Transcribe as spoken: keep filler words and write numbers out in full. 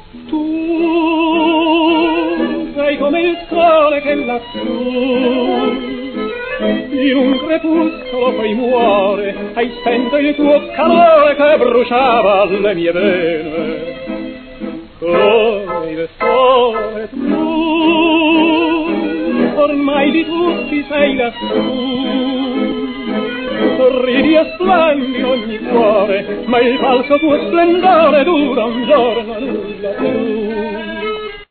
Tu sei come il sole che lassù in un crepuscolo poi muore, hai spento il tuo calore che bruciava le mie vene. Come il sole tu, ormai di tutti sei lassù, sorridi e splendi ogni cuore, ma il falso tuo splendore dura un giorno nulla più.